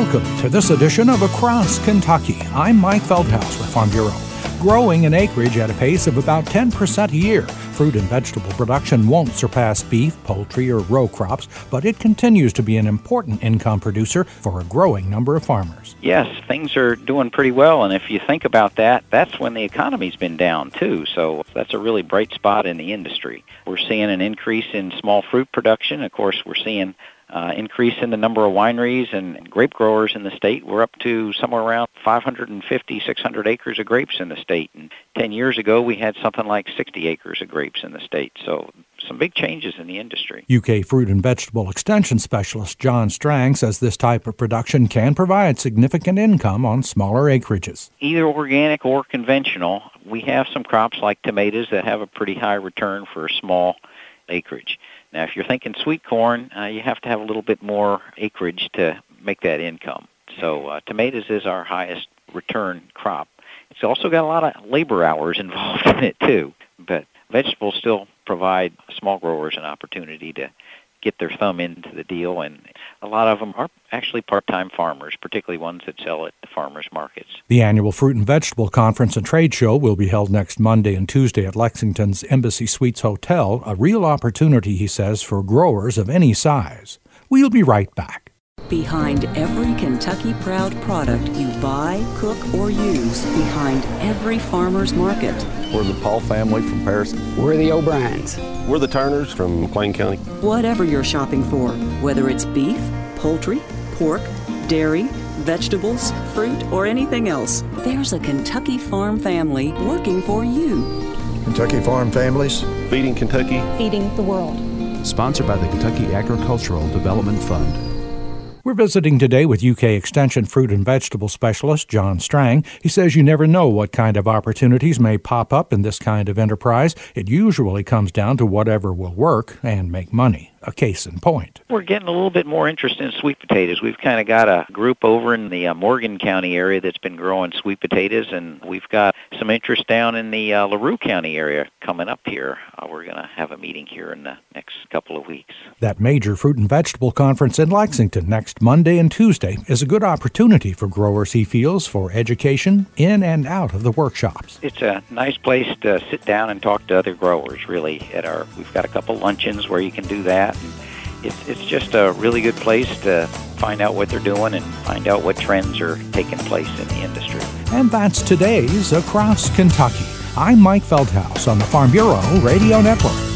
Welcome to this edition of Across Kentucky. I'm Mike Feldhaus with Farm Bureau. Growing an acreage at a pace of about 10% a year, fruit and vegetable production won't surpass beef, poultry, or row crops, but it continues to be an important income producer for a growing number of farmers. Yes, things are doing pretty well, and if you think about that, that's when the economy's been down too, so that's a really bright spot in the industry. We're seeing an increase in small fruit production. Of course, we're seeing increase in the number of wineries and grape growers in the state. We're up to somewhere around 550, 600 acres of grapes in the state. And 10 years ago, we had something like 60 acres of grapes in the state. So some big changes in the industry. UK Fruit and Vegetable Extension Specialist John Strang says this type of production can provide significant income on smaller acreages. Either organic or conventional, we have some crops like tomatoes that have a pretty high return for a small acreage. Now, if you're thinking sweet corn, you have to have a little bit more acreage to make that income. So tomatoes is our highest return crop. It's also got a lot of labor hours involved in it, too. But vegetables still provide small growers an opportunity to get their thumb into the deal, and a lot of them are actually part-time farmers, particularly ones that sell at the farmers markets. The annual Fruit and Vegetable Conference and Trade Show will be held next Monday and Tuesday at Lexington's Embassy Suites Hotel, a real opportunity, he says, for growers of any size. We'll be right back. Behind every Kentucky Proud product you buy, cook, or use, behind every farmer's market. We're the Paul family from Paris. We're the O'Briens. We're the Turners from McLean County. Whatever you're shopping for, whether it's beef, poultry, pork, dairy, vegetables, fruit, or anything else, there's a Kentucky Farm family working for you. Kentucky Farm Families. Feeding Kentucky. Feeding the world. Sponsored by the Kentucky Agricultural Development Fund. We're visiting today with UK Extension Fruit and Vegetable Specialist John Strang. He says you never know what kind of opportunities may pop up in this kind of enterprise. It usually comes down to whatever will work and make money. A case in point. We're getting a little bit more interest in sweet potatoes. We've kind of got a group over in the Morgan County area that's been growing sweet potatoes, and we've got some interest down in the LaRue County area coming up here. We're going to have a meeting here in the next couple of weeks. That major fruit and vegetable conference in Lexington next Monday and Tuesday is a good opportunity for growers, he feels, for education in and out of the workshops. It's a nice place to sit down and talk to other growers, really. We've got a couple luncheons where you can do that. And it's just a really good place to find out what they're doing and find out what trends are taking place in the industry. And that's today's Across Kentucky. I'm Mike Feldhaus on the Farm Bureau Radio Network.